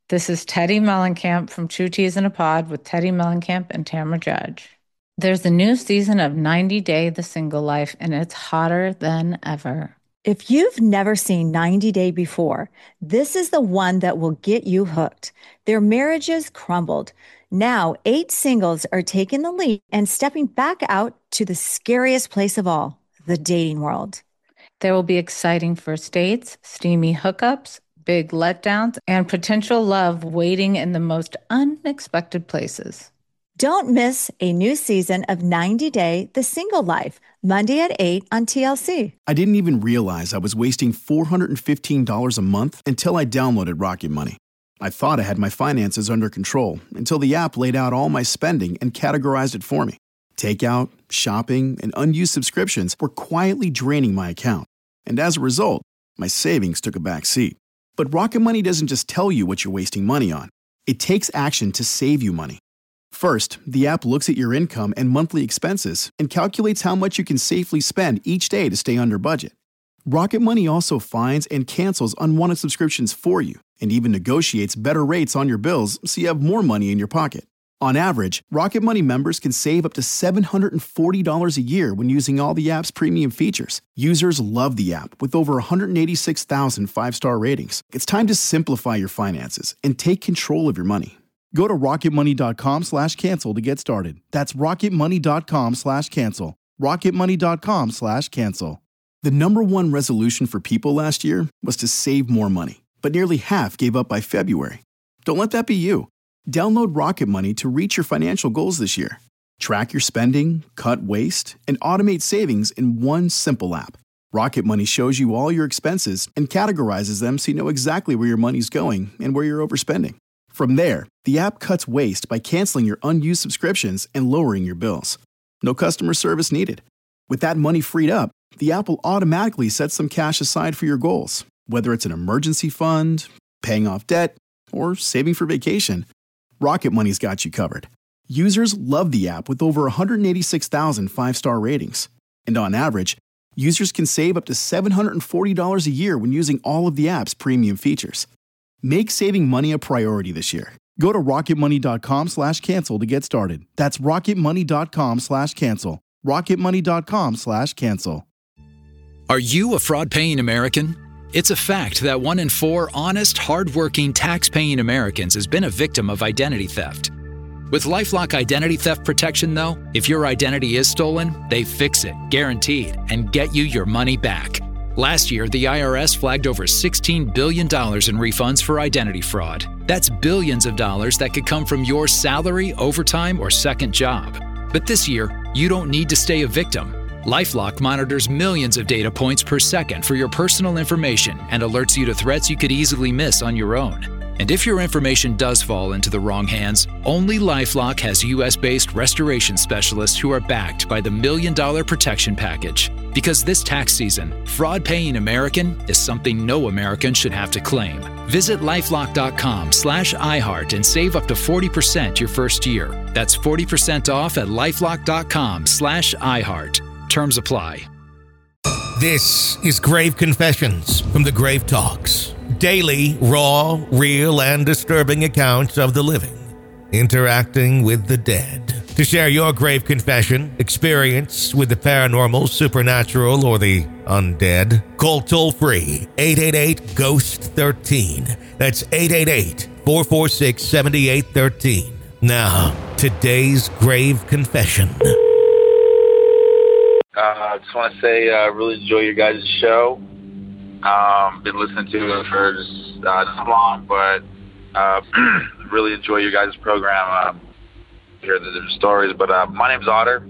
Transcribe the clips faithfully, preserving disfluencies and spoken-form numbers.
This is Teddy Mellencamp from Two Teas in a Pod with Teddy Mellencamp and Tamara Judge. There's a new season of ninety Day The Single Life, and it's hotter than ever. If you've never seen ninety Day before, this is the one that will get you hooked. Their marriages crumbled. Now, eight singles are taking the lead and stepping back out to the scariest place of all, the dating world. There will be exciting first dates, steamy hookups, big letdowns, and potential love waiting in the most unexpected places. Don't miss a new season of ninety Day The Single Life, Monday at eight on T L C. I didn't even realize I was wasting four hundred fifteen dollars a month until I downloaded Rocket Money. I thought I had my finances under control until the app laid out all my spending and categorized it for me. Takeout, shopping, and unused subscriptions were quietly draining my account. And as a result, my savings took a back seat. But Rocket Money doesn't just tell you what you're wasting money on. It takes action to save you money. First, the app looks at your income and monthly expenses and calculates how much you can safely spend each day to stay under budget. Rocket Money also finds and cancels unwanted subscriptions for you and even negotiates better rates on your bills so you have more money in your pocket. On average, Rocket Money members can save up to seven hundred forty dollars a year when using all the app's premium features. Users love the app with over one hundred eighty-six thousand five-star ratings. It's time to simplify your finances and take control of your money. Go to rocketmoney.com slash cancel to get started. That's rocketmoney.com slash cancel. rocketmoney.com slash cancel. The number one resolution for people last year was to save more money, but nearly half gave up by February. Don't let that be you. Download Rocket Money to reach your financial goals this year. Track your spending, cut waste, and automate savings in one simple app. Rocket Money shows you all your expenses and categorizes them so you know exactly where your money's going and where you're overspending. From there, the app cuts waste by canceling your unused subscriptions and lowering your bills. No customer service needed. With that money freed up, the app will automatically set some cash aside for your goals, whether it's an emergency fund, paying off debt, or saving for vacation. Rocket Money's got you covered. Users love the app with over one hundred eighty-six thousand five-star ratings. And on average, users can save up to seven hundred forty dollars a year when using all of the app's premium features. Make saving money a priority this year. Go to rocketmoney.com slash cancel to get started. That's rocketmoney.com slash cancel. rocketmoney.com slash cancel. Are you a fraud-paying American? It's a fact that one in four honest, hard-working, tax-paying Americans has been a victim of identity theft. With LifeLock Identity Theft Protection, though, if your identity is stolen, they fix it, guaranteed, and get you your money back. Last year, the I R S flagged over sixteen billion dollars in refunds for identity fraud. That's billions of dollars that could come from your salary, overtime, or second job. But this year, you don't need to stay a victim. LifeLock monitors millions of data points per second for your personal information and alerts you to threats you could easily miss on your own. And if your information does fall into the wrong hands, only LifeLock has U S-based restoration specialists who are backed by the Million Dollar Protection Package. Because this tax season, fraud-paying American is something no American should have to claim. Visit lifelock.com slash iHeart and save up to forty percent your first year. That's forty percent off at lifelock.com slash iHeart. Terms apply. This is Grave Confessions from the Grave Talks. Daily, raw, real, and disturbing accounts of the living interacting with the dead. To share your grave confession, experience with the paranormal, supernatural, or the undead, call toll-free eight eight eight, ghost one three. That's eight eight eight, four four six, seven eight one three. Now, today's grave confession. I uh, just want to say I uh, really enjoy your guys' show. Um, been listening to it for just uh, not long, but uh, really enjoy your guys' program. Um, hear the different stories. But uh, my name's Otter.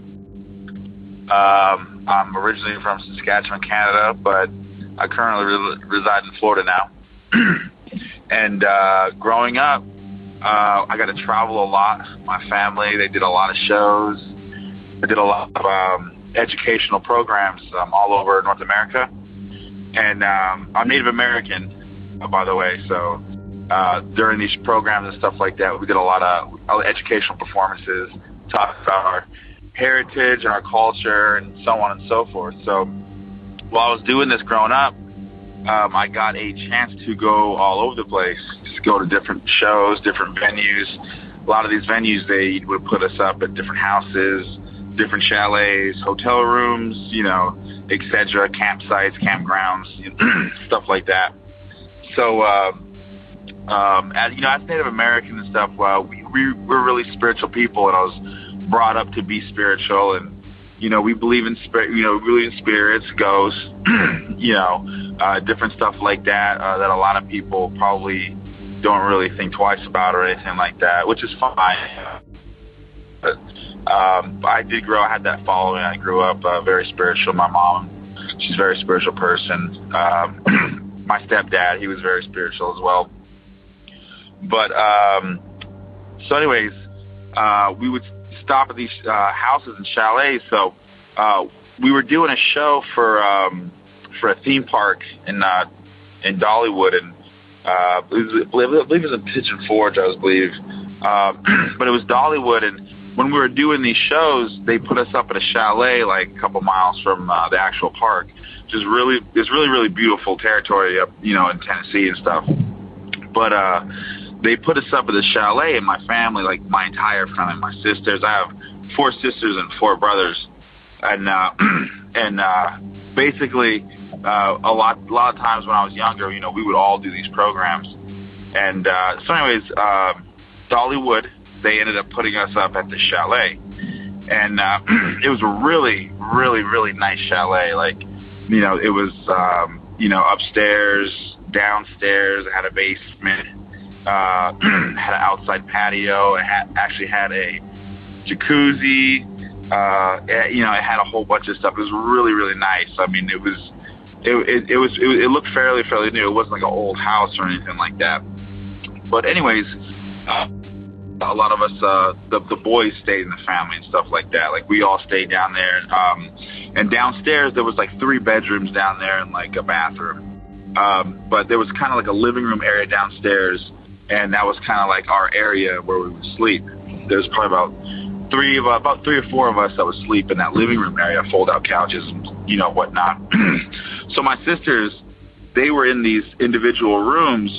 Um, I'm originally from Saskatchewan, Canada, but I currently re- reside in Florida now. And uh, growing up, uh, I got to travel a lot. My family, they did a lot of shows. I did a lot of um, educational programs um, all over North America. And um, I'm Native American, uh, by the way, so uh, during these programs and stuff like that, we did a lot of uh, educational performances, talked about our heritage and our culture and so on and so forth. So while I was doing this growing up, um, I got a chance to go all over the place, just go to different shows, different venues. A lot of these venues, they would put us up at different houses, different chalets, hotel rooms, you know, et cetera, campsites, campgrounds, stuff like that. So, uh, um, as you know, as Native American and stuff, well, we, we we're really spiritual people, and I was brought up to be spiritual, and you know, we believe in spirit, you know, really in spirits, ghosts, you know, uh, different stuff like that uh, that a lot of people probably don't really think twice about or anything like that, which is fine. But um, I did grow, I had that following. I grew up uh, very spiritual. My mom, she's a very spiritual person. Um, my stepdad, he was very spiritual as well. But um, so anyways, uh, we would stop at these uh, houses and chalets. So uh, we were doing a show for um, for a theme park in uh, in Dollywood, and uh, I believe it was in Pigeon Forge, I was believe. Um, but it was Dollywood, and when we were doing these shows, they put us up at a chalet like a couple miles from uh, the actual park, which is really it's really really beautiful territory up, you know, in Tennessee and stuff. But uh, they put us up at the chalet, and my family, like my entire family, my sisters, I have four sisters and four brothers, and uh, and uh, basically uh, a lot a lot of times when I was younger, you know, we would all do these programs, and uh, so anyways, uh, Dollywood, they ended up putting us up at the chalet, and uh, it was a really really really nice chalet. Like, you know, it was um, you know, upstairs, downstairs, it had a basement. Uh, had an outside patio. It had, actually had a jacuzzi. Uh, it, you know, it had a whole bunch of stuff. It was really, really nice. I mean, it was, it, it, it was, it, it looked fairly, fairly new. It wasn't like an old house or anything like that. But anyways, uh, a lot of us, uh, the, the boys stayed in the family and stuff like that. Like, we all stayed down there. Um, and downstairs, there was like three bedrooms down there and like a bathroom. Um, but there was kind of like a living room area downstairs. And that was kind of like our area where we would sleep. There was probably about three of about three or four of us that would sleep in that living room area, fold-out couches, and you know, whatnot. So my sisters, they were in these individual rooms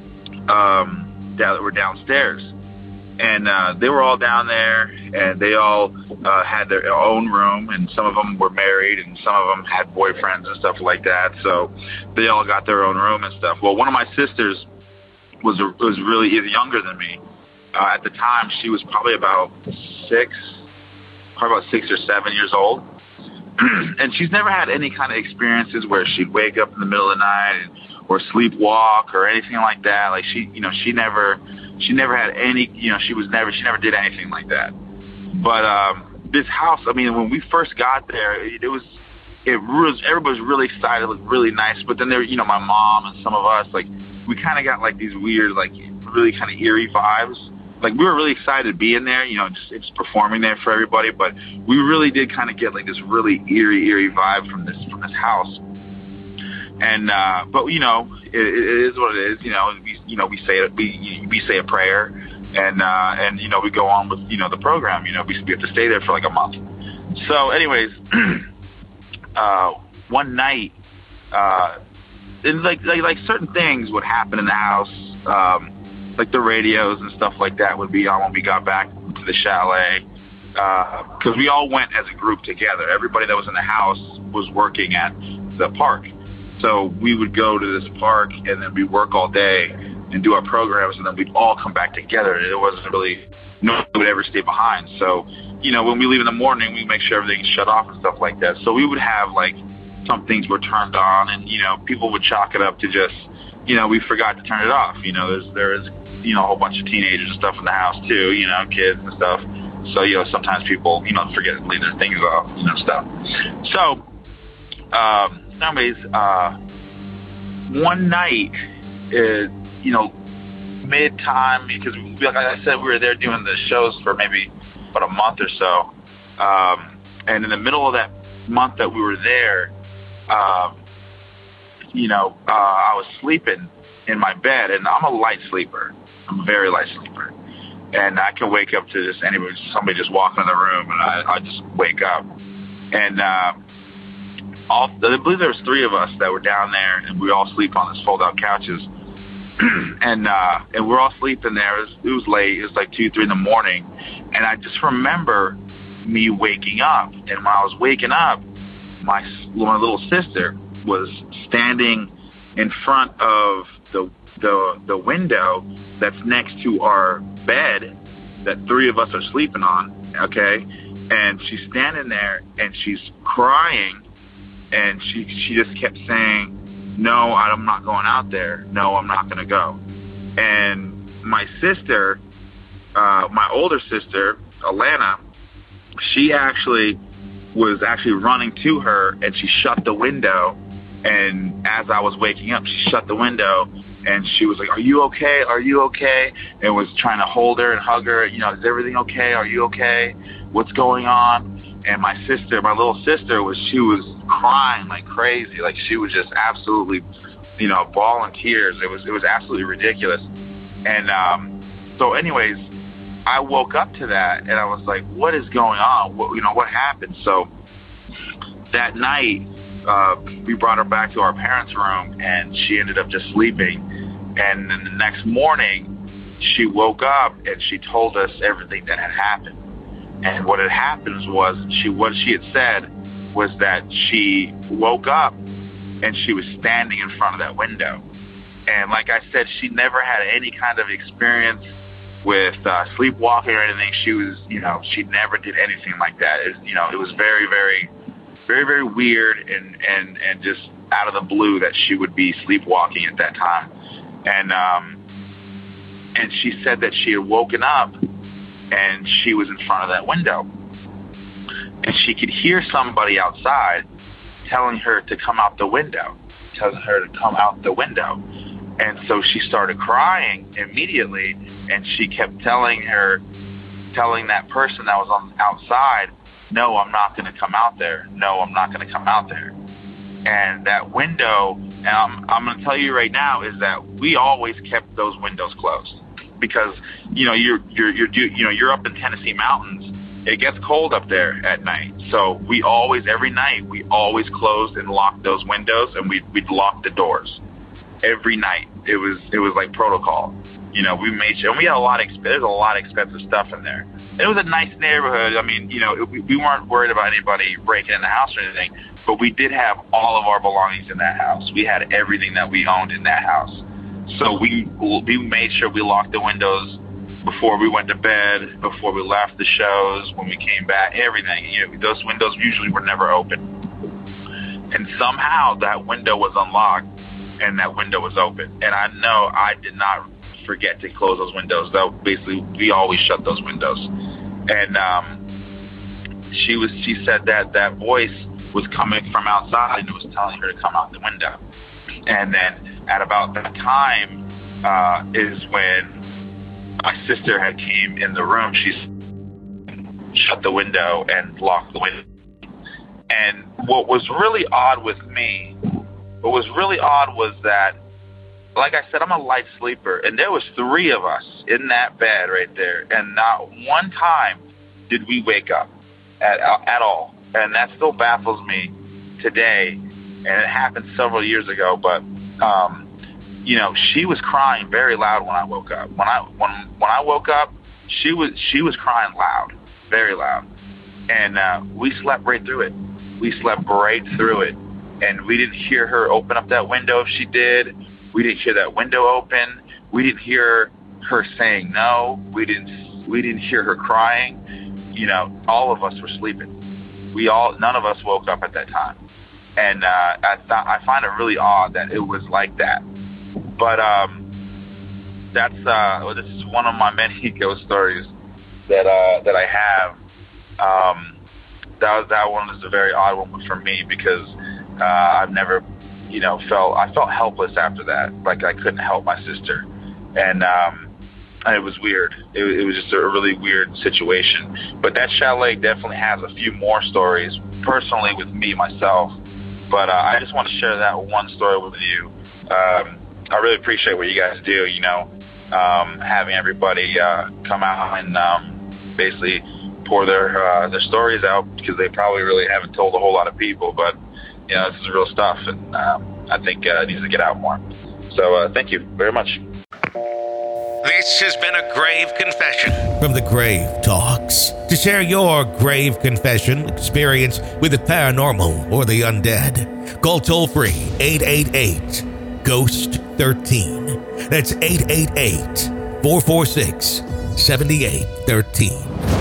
um, that were downstairs, and uh, they were all down there, and they all uh, had their own room, and some of them were married, and some of them had boyfriends and stuff like that. So they all got their own room and stuff. Well, one of my sisters was a, was really younger than me. Uh, at the time, she was probably about six, probably about six or seven years old. And she's never had any kind of experiences where she'd wake up in the middle of the night and, or sleepwalk or anything like that. Like, she, you know, she never, she never had any, you know, she was never, she never did anything like that. But um, this house, I mean, when we first got there, it, it was, it was, everybody was really excited, it looked really nice. But then there, you know, my mom and some of us, like, we kind of got like these weird, like really kind of eerie vibes. Like, we were really excited to be in there, you know, just, just performing there for everybody. But we really did kind of get like this really eerie, eerie vibe from this from this house. And uh, but you know, it, it is what it is. You know, we you know we say it, we we say a prayer, and uh, and you know we go on with you know the program. You know, we we have to stay there for like a month. So, anyways, uh, one night. Uh, And like, like like certain things would happen in the house, um, like the radios and stuff like that would be on when we got back to the chalet, because uh, we all went as a group together. Everybody that was in the house was working at the park, so we would go to this park and then we work all day and do our programs, and then we'd all come back together. It wasn't really no one would ever stay behind. So, you know, when we leave in the morning, we make sure everything's shut off and stuff like that. So we would have like. Some things were turned on, and you know, people would chalk it up to just, you know, we forgot to turn it off. You know, there's there is, you know, a whole bunch of teenagers and stuff in the house too. You know, kids and stuff. So you know, sometimes people, you know, forget to leave their things off, you know, stuff. So, um, anyways, uh, one night, it, you know, mid time because, like I said, we were there doing the shows for maybe about a month or so, um, and in the middle of that month that we were there. Um, you know, uh, I was sleeping in my bed, and I'm a light sleeper. I'm a very light sleeper, and I can wake up to just anybody, somebody just walking in the room, and I, I just wake up. And uh, all, I believe there was three of us that were down there, and we all sleep on this fold-out couches. and uh, and we're all sleeping there. It was, it was late. It was like two, three in the morning. And I just remember me waking up. And when I was waking up, my my little sister was standing in front of the the the window that's next to our bed that three of us are sleeping on. Okay, and she's standing there and she's crying, and she she just kept saying, "No, I'm not going out there. No, I'm not going to go." And my sister, uh, my older sister, Alana, she actually was actually running to her, and she shut the window. And as I was waking up, she shut the window, and she was like, "Are you okay? Are you okay?" And was trying to hold her and hug her. You know, "Is everything okay? Are you okay? What's going on?" And my sister, my little sister, was she was crying like crazy. Like she was just absolutely, you know, bawling tears. It was it was absolutely ridiculous. And um, so, anyways, I woke up to that, and I was like, "What is going on? What, you know, what happened?" So that night, uh, we brought her back to our parents' room, and she ended up just sleeping. And then the next morning, she woke up and she told us everything that had happened. And what had happened was she what she had said was that she woke up and she was standing in front of that window. And like I said, she never had any kind of experience with uh, sleepwalking or anything. She was, you know, she never did anything like that. It, you know, it was very, very, very, very weird and, and, and just out of the blue that she would be sleepwalking at that time. And um, and she said that she had woken up and she was in front of that window. And she could hear somebody outside telling her to come out the window, telling her to come out the window. And so she started crying immediately, and she kept telling her, telling that person that was on outside, "No, I'm not going to come out there. No, I'm not going to come out there." And that window, and I'm, I'm going to tell you right now, is that we always kept those windows closed. Because, you know, you're you're you're you know you're up in Tennessee mountains. It gets cold up there at night. So we always, every night, we always closed and locked those windows, and we we'd lock the doors every night. It was it was like protocol. You know, we made sure, and we had a lot of there's a lot of expensive stuff in there. It was a nice neighborhood. I mean, you know, it, we, we weren't worried about anybody breaking in the house or anything, but we did have all of our belongings in that house. We had everything that we owned in that house. So we we made sure we locked the windows before we went to bed, before we left the shows, when we came back, everything. You know, those windows usually were never open. And somehow that window was unlocked and that window was open. And I know I did not forget to close those windows, though. Basically, we always shut those windows. And um, she was she said that that voice was coming from outside and it was telling her to come out the window. And then at about that time uh, is when my sister had came in the room. She shut the window and locked the window. And what was really odd with me, what was really odd was that, like I said, I'm a light sleeper, and there was three of us in that bed right there, and not one time did we wake up at at all. And that still baffles me today. And it happened several years ago, but um, you know, she was crying very loud when I woke up. When I when when I woke up, she was she was crying loud, very loud, and uh, we slept right through it. We slept right through it, and we didn't hear her open up that window. If she did, we didn't hear that window open. We didn't hear her saying no. We didn't we didn't hear her crying. You know, all of us were sleeping. We all none of us woke up at that time. And uh, I thought I find it really odd that it was like that. But um, that's uh, well, this is one of my many ghost stories that uh, that I have. Um, that was that one was a very odd one for me because uh, I've never, you know, felt I felt helpless after that. Like I couldn't help my sister, and um, it was weird. It, it was just a really weird situation. But that chalet definitely has a few more stories personally with me myself. But uh, I just want to share that one story with you. Um, I really appreciate what you guys do, you know, um, having everybody uh, come out and um, basically pour their uh, their stories out because they probably really haven't told a whole lot of people. But You know, this is real stuff, and um, I think uh, it needs to get out more. So uh, thank you very much. This has been a grave confession from the Grave Talks. To share your grave confession experience with the paranormal or the undead, call toll-free eight eight eight, ghost one three. That's eight eight eight, four four six, seven eight one three.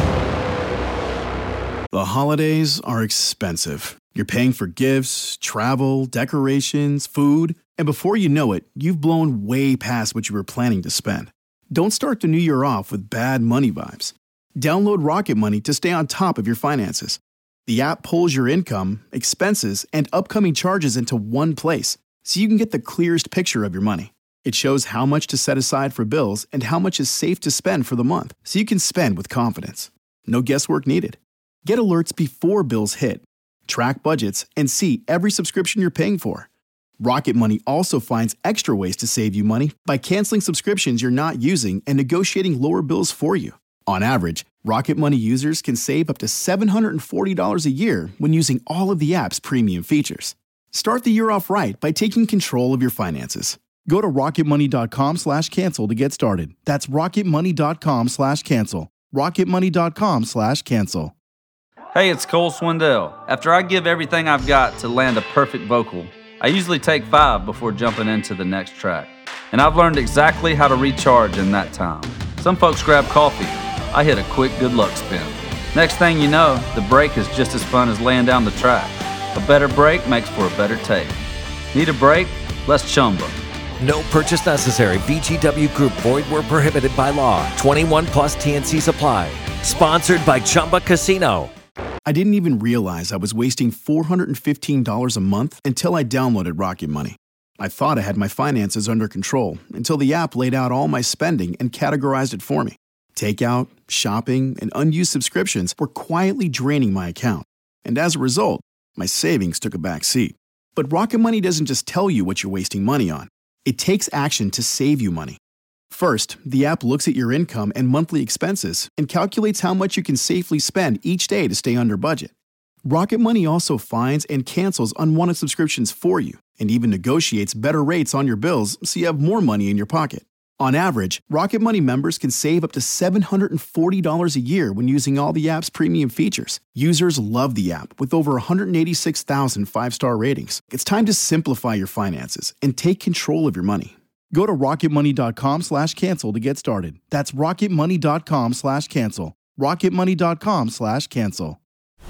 The holidays are expensive. You're paying for gifts, travel, decorations, food, and before you know it, you've blown way past what you were planning to spend. Don't start the new year off with bad money vibes. Download Rocket Money to stay on top of your finances. The app pulls your income, expenses, and upcoming charges into one place, so you can get the clearest picture of your money. It shows how much to set aside for bills and how much is safe to spend for the month, so you can spend with confidence. No guesswork needed. Get alerts before bills hit, track budgets, and see every subscription you're paying for. Rocket Money also finds extra ways to save you money by canceling subscriptions you're not using and negotiating lower bills for you. On average, Rocket Money users can save up to seven hundred forty dollars a year when using all of the app's premium features. Start the year off right by taking control of your finances. Go to rocketmoney.com slash cancel to get started. That's rocketmoney.com slash cancel. rocketmoney.com slash cancel. Hey, it's Cole Swindell. After I give everything I've got to land a perfect vocal, I usually take five before jumping into the next track. And I've learned exactly how to recharge in that time. Some folks grab coffee. I hit a quick good luck spin. Next thing you know, the break is just as fun as laying down the track. A better break makes for a better take. Need a break? Let's chumba. No purchase necessary. V G W Group. Void where prohibited by law. twenty-one plus T N C Supply. Sponsored by Chumba Casino. I didn't even realize I was wasting four hundred fifteen dollars a month until I downloaded Rocket Money. I thought I had my finances under control until the app laid out all my spending and categorized it for me. Takeout, shopping, and unused subscriptions were quietly draining my account. And as a result, my savings took a back seat. But Rocket Money doesn't just tell you what you're wasting money on. It takes action to save you money. First, the app looks at your income and monthly expenses and calculates how much you can safely spend each day to stay under budget. Rocket Money also finds and cancels unwanted subscriptions for you and even negotiates better rates on your bills so you have more money in your pocket. On average, Rocket Money members can save up to seven hundred forty dollars a year when using all the app's premium features. Users love the app with over one hundred eighty-six thousand five-star ratings. It's time to simplify your finances and take control of your money. Go to rocketmoney.com slash cancel to get started. That's rocketmoney.com slash cancel. rocketmoney.com slash cancel.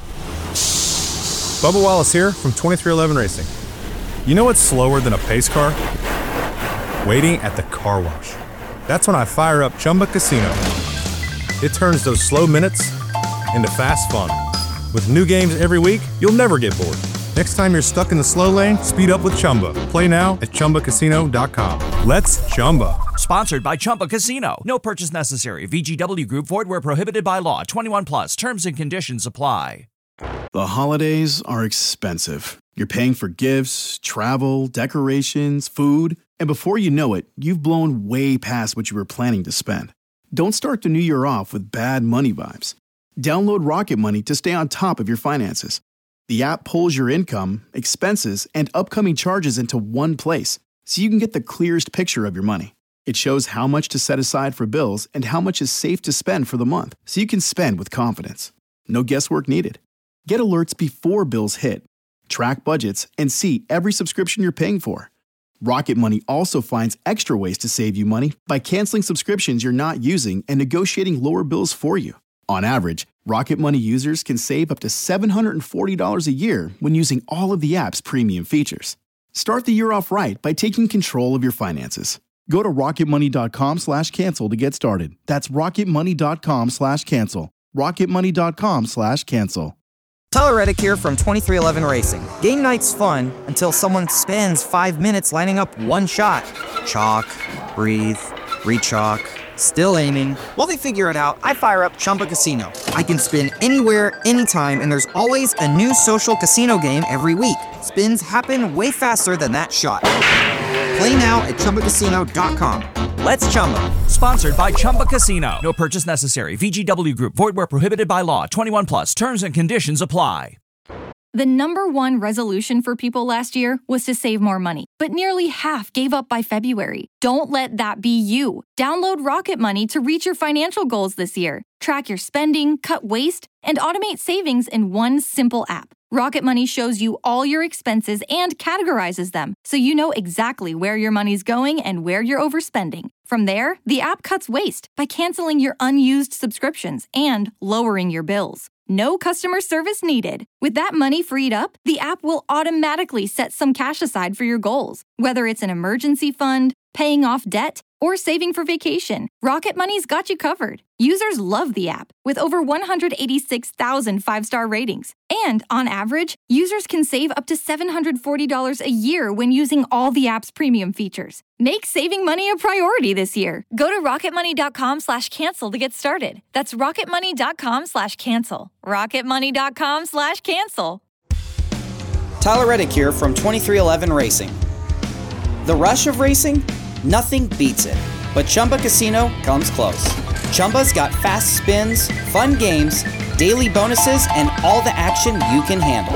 Bubba Wallace here from twenty-three eleven Racing. You know what's slower than a pace car? Waiting at the car wash. That's when I fire up Chumba Casino. It turns those slow minutes into fast fun. With new games every week, you'll never get bored. Next time you're stuck in the slow lane, speed up with Chumba. Play now at chumba casino dot com. Let's Chumba. Sponsored by Chumba Casino. No purchase necessary. V G W Group. Void where prohibited by law. twenty-one plus. Terms and conditions apply. The holidays are expensive. You're paying for gifts, travel, decorations, food, and before you know it, you've blown way past what you were planning to spend. Don't start the new year off with bad money vibes. Download Rocket Money to stay on top of your finances. The app pulls your income, expenses, and upcoming charges into one place, so you can get the clearest picture of your money. It shows how much to set aside for bills and how much is safe to spend for the month, so you can spend with confidence. No guesswork needed. Get alerts before bills hit, track budgets, and see every subscription you're paying for. Rocket Money also finds extra ways to save you money by canceling subscriptions you're not using and negotiating lower bills for you. On average, Rocket Money users can save up to seven hundred forty dollars a year when using all of the app's premium features. Start the year off right by taking control of your finances. Go to rocketmoney.com slash cancel to get started. That's rocketmoney.com slash cancel. rocketmoney.com slash cancel. Tyler Reddick here from twenty-three eleven Racing. Game night's fun until someone spends five minutes lining up one shot. Chalk, breathe, re-chalk, still aiming. While they figure it out, I fire up Chumba Casino. I can spin anywhere, anytime, and there's always a new social casino game every week. Spins happen way faster than that shot. Play now at chumba casino dot com. Let's Chumba. Sponsored by Chumba Casino. No purchase necessary. V G W Group. Void where prohibited by law. twenty-one plus. Terms and conditions apply. The number one resolution for people last year was to save more money, but nearly half gave up by February. Don't let that be you. Download Rocket Money to reach your financial goals this year. Track your spending, cut waste, and automate savings in one simple app. Rocket Money shows you all your expenses and categorizes them, so you know exactly where your money's going and where you're overspending. From there, the app cuts waste by canceling your unused subscriptions and lowering your bills. No customer service needed. With that money freed up, the app will automatically set some cash aside for your goals, whether it's an emergency fund, paying off debt, or saving for vacation. Rocket Money's got you covered. Users love the app, with over one hundred eighty-six thousand five-star ratings. And on average, users can save up to seven hundred forty dollars a year when using all the app's premium features. Make saving money a priority this year. Go to rocketmoney.com slash cancel to get started. That's rocketmoney.com slash cancel. rocketmoney.com slash cancel. Tyler Reddick here from twenty-three eleven Racing. The rush of racing? Nothing beats it. But Chumba Casino comes close. Chumba's got fast spins, fun games, daily bonuses, and all the action you can handle.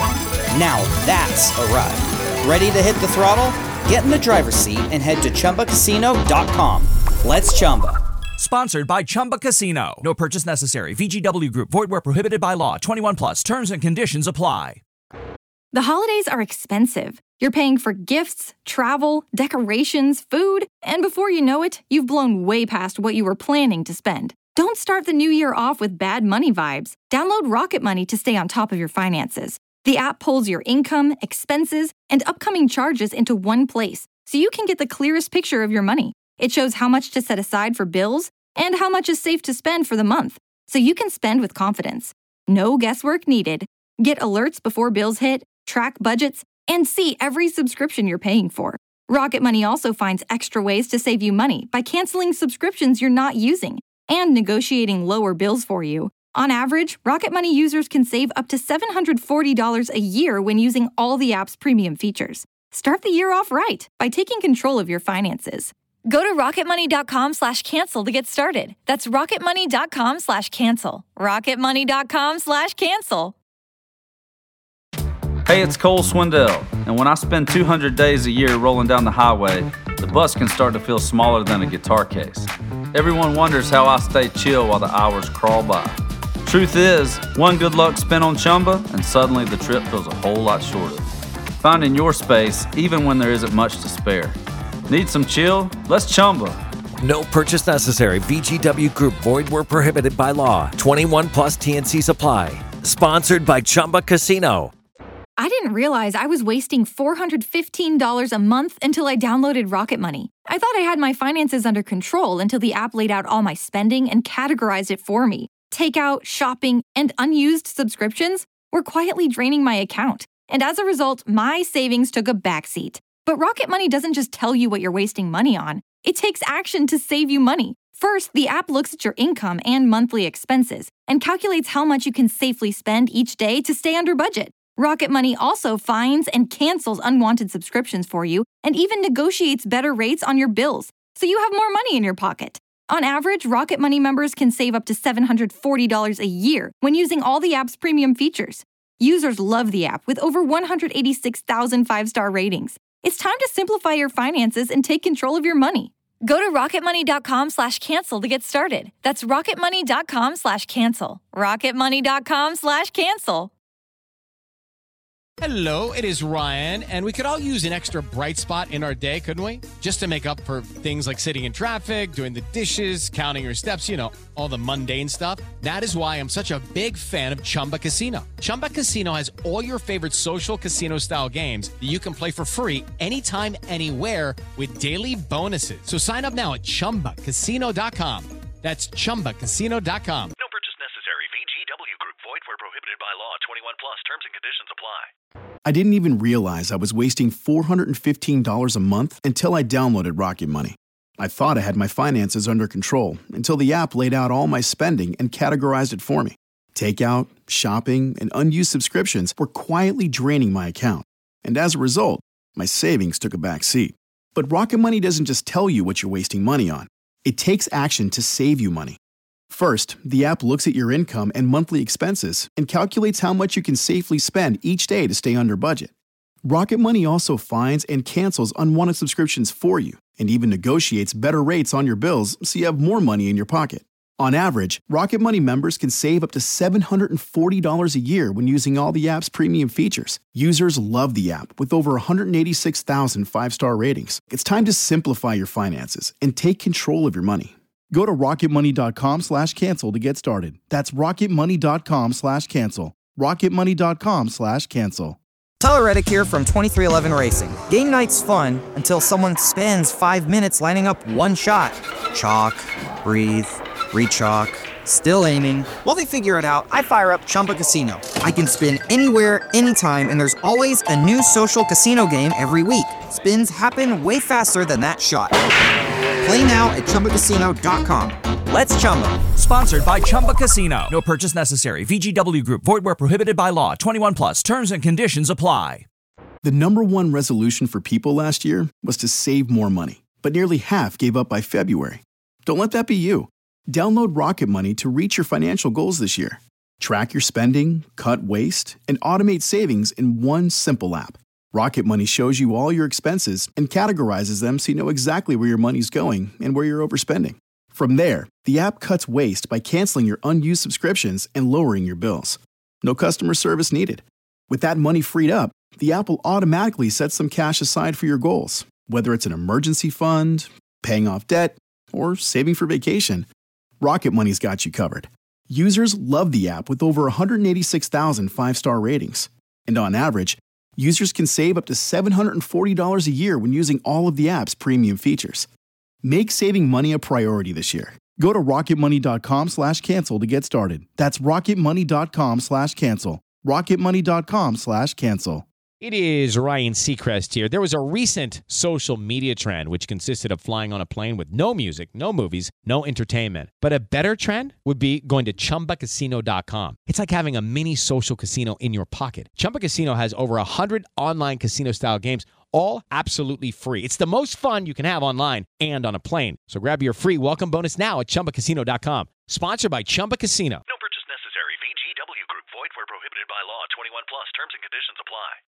Now that's a ride. Ready to hit the throttle? Get in the driver's seat and head to chumba casino dot com. Let's Chumba. Sponsored by Chumba Casino. No purchase necessary. V G W Group. Void where prohibited by law. twenty-one plus. Terms and conditions apply. The holidays are expensive. You're paying for gifts, travel, decorations, food, and before you know it, you've blown way past what you were planning to spend. Don't start the new year off with bad money vibes. Download Rocket Money to stay on top of your finances. The app pulls your income, expenses, and upcoming charges into one place, so you can get the clearest picture of your money. It shows how much to set aside for bills and how much is safe to spend for the month, so you can spend with confidence. No guesswork needed. Get alerts before bills hit, track budgets, and see every subscription you're paying for. Rocket Money also finds extra ways to save you money by canceling subscriptions you're not using and negotiating lower bills for you. On average, Rocket Money users can save up to seven hundred forty dollars a year when using all the app's premium features. Start the year off right by taking control of your finances. Go to rocketmoney.com slash cancel to get started. That's rocketmoney.com slash cancel. rocketmoney.com slash cancel. Hey, it's Cole Swindell, and when I spend two hundred days a year rolling down the highway, the bus can start to feel smaller than a guitar case. Everyone wonders how I stay chill while the hours crawl by. Truth is, one good luck spin on Chumba, and suddenly the trip feels a whole lot shorter. Finding your space, even when there isn't much to spare. Need some chill? Let's Chumba. No purchase necessary. V G W Group. Void where prohibited by law. twenty-one plus T N C supply. Sponsored by Chumba Casino. I didn't realize I was wasting four hundred fifteen dollars a month until I downloaded Rocket Money. I thought I had my finances under control until the app laid out all my spending and categorized it for me. Takeout, shopping, and unused subscriptions were quietly draining my account. And as a result, my savings took a backseat. But Rocket Money doesn't just tell you what you're wasting money on. It takes action to save you money. First, the app looks at your income and monthly expenses and calculates how much you can safely spend each day to stay under budget. Rocket Money also finds and cancels unwanted subscriptions for you and even negotiates better rates on your bills, so you have more money in your pocket. On average, Rocket Money members can save up to seven hundred forty dollars a year when using all the app's premium features. Users love the app with over one hundred eighty-six thousand five-star ratings. It's time to simplify your finances and take control of your money. Go to rocketmoney.com slash cancel to get started. That's rocketmoney.com slash cancel. rocketmoney.com slash cancel. Hello, it is Ryan, and we could all use an extra bright spot in our day, couldn't we? Just to make up for things like sitting in traffic, doing the dishes, counting your steps, you know, all the mundane stuff. That is why I'm such a big fan of Chumba Casino. Chumba Casino has all your favorite social casino-style games that you can play for free anytime, anywhere with daily bonuses. So sign up now at chumba casino dot com. That's chumba casino dot com. No purchase necessary. V G W Group. Void where prohibited by law. twenty-one plus. Terms and conditions apply. I didn't even realize I was wasting four hundred fifteen dollars a month until I downloaded Rocket Money. I thought I had my finances under control until the app laid out all my spending and categorized it for me. Takeout, shopping, and unused subscriptions were quietly draining my account. And as a result, my savings took a back seat. But Rocket Money doesn't just tell you what you're wasting money on. It takes action to save you money. First, the app looks at your income and monthly expenses and calculates how much you can safely spend each day to stay under budget. Rocket Money also finds and cancels unwanted subscriptions for you and even negotiates better rates on your bills so you have more money in your pocket. On average, Rocket Money members can save up to seven hundred forty dollars a year when using all the app's premium features. Users love the app with over one hundred eighty-six thousand five-star ratings. It's time to simplify your finances and take control of your money. Go to rocketmoney.com slash cancel to get started. That's rocketmoney.com slash cancel. rocketmoney.com slash cancel. Tyler Reddick here from twenty-three eleven Racing. Game night's fun until someone spends five minutes lining up one shot. Chalk, breathe, rechalk, still aiming. While they figure it out, I fire up Chumba Casino. I can spin anywhere, anytime, and there's always a new social casino game every week. Spins happen way faster than that shot. Play now at chumba casino dot com. Let's Chumba. Sponsored by Chumba Casino. No purchase necessary. V G W Group. Void where prohibited by law. twenty-one plus. Terms and conditions apply. The number one resolution for people last year was to save more money, but nearly half gave up by February. Don't let that be you. Download Rocket Money to reach your financial goals this year. Track your spending, cut waste, and automate savings in one simple app. Rocket Money shows you all your expenses and categorizes them so you know exactly where your money's going and where you're overspending. From there, the app cuts waste by canceling your unused subscriptions and lowering your bills. No customer service needed. With that money freed up, the app will automatically set some cash aside for your goals, whether it's an emergency fund, paying off debt, or saving for vacation. Rocket Money's got you covered. Users love the app with over one hundred eighty-six thousand five-star ratings. And on average, users can save up to seven hundred forty dollars a year when using all of the app's premium features. Make saving money a priority this year. Go to rocketmoney.com slash cancel to get started. That's rocketmoney.com slash cancel. rocketmoney.com slash cancel. It is Ryan Seacrest here. There was a recent social media trend which consisted of flying on a plane with no music, no movies, no entertainment. But a better trend would be going to chumba casino dot com. It's like having a mini social casino in your pocket. Chumba Casino has over one hundred online casino-style games, all absolutely free. It's the most fun you can have online and on a plane. So grab your free welcome bonus now at chumba casino dot com. Sponsored by Chumba Casino. No purchase necessary. V G W Group. Void where prohibited by law. twenty-one plus. Terms and conditions apply.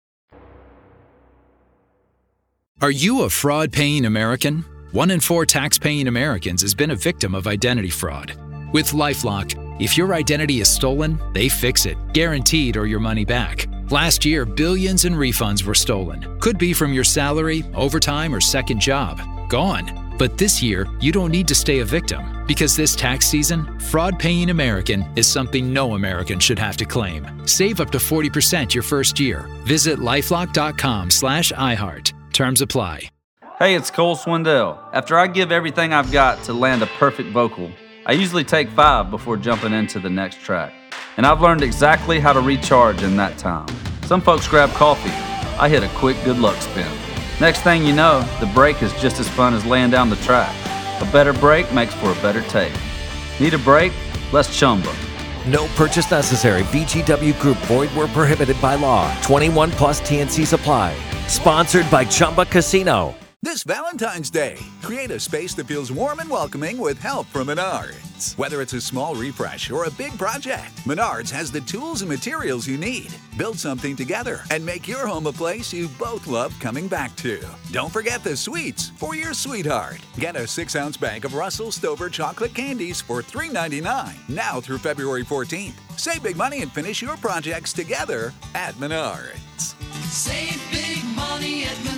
Are you a fraud-paying American? One in four tax-paying Americans has been a victim of identity fraud. With LifeLock, if your identity is stolen, they fix it, guaranteed, or your money back. Last year, billions in refunds were stolen. Could be from your salary, overtime, or second job. Gone. But this year, you don't need to stay a victim, because this tax season, fraud-paying American is something no American should have to claim. Save up to forty percent your first year. Visit lifelock.com slash iHeart. Terms apply. Hey, it's Cole Swindell. After I give everything I've got to land a perfect vocal, I usually take five before jumping into the next track. And I've learned exactly how to recharge in that time. Some folks grab coffee. I hit a quick good luck spin. Next thing you know, the break is just as fun as laying down the track. A better break makes for a better take. Need a break? Let's chumba. No purchase necessary. V G W Group. Void where prohibited by law. twenty-one plus. T N C supply. Sponsored by Chumba Casino. This Valentine's Day, create a space that feels warm and welcoming with help from Menards. Whether it's a small refresh or a big project, Menards has the tools and materials you need. Build something together and make your home a place you both love coming back to. Don't forget the sweets for your sweetheart. Get a six-ounce bag of Russell Stover chocolate candies for three ninety-nine now through February fourteenth. Save big money and finish your projects together at Menards. Save big money at Menards.